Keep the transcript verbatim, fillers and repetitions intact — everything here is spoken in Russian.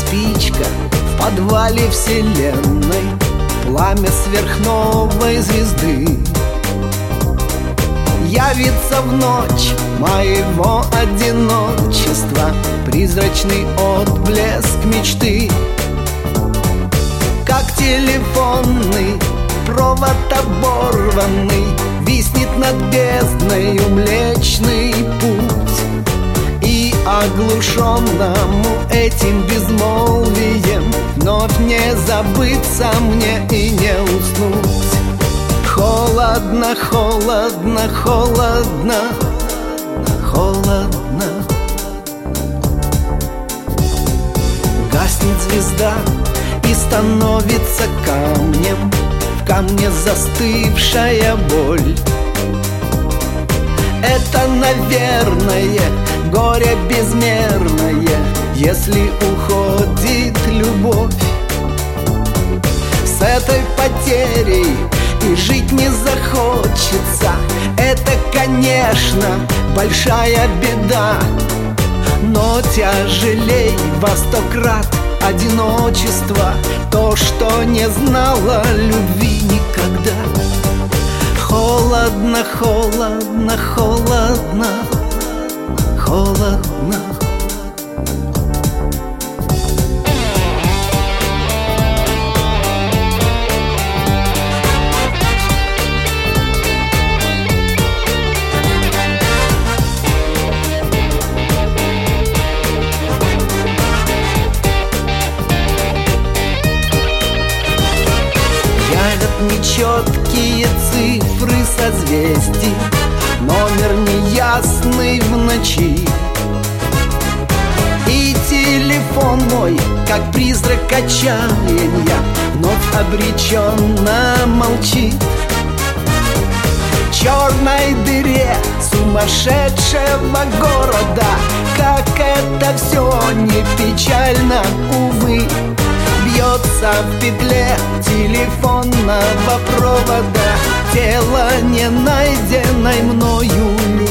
спичка в подвале вселенной, пламя сверхновой звезды явится в ночь моего одиночества, призрачный отблеск мечты. Как телефонный провод оборванный виснет над бездною Млечный Путь, и оглушенному этим безмолвием вновь не забыться мне и не уснуть. Холодно, холодно, холодно, холодно. Гаснет звезда и становится камнем, в камне застывшая боль. Это, наверное, горе безмерное, если уходит любовь. С этой потерей и жить не захочется, это, конечно, большая беда. Но тяжелей во сто крат одиночество, то, что не знало любви никогда. Холодно, холодно, холодно, холодно. Нечеткие цифры созвездий, номер неясный в ночи. И телефон мой, как призрак отчаяния, вновь обреченно молчит. В черной дыре сумасшедшего города, как это все не печально, увы, бьется в петле телефонного провода тело не найденной мною любви.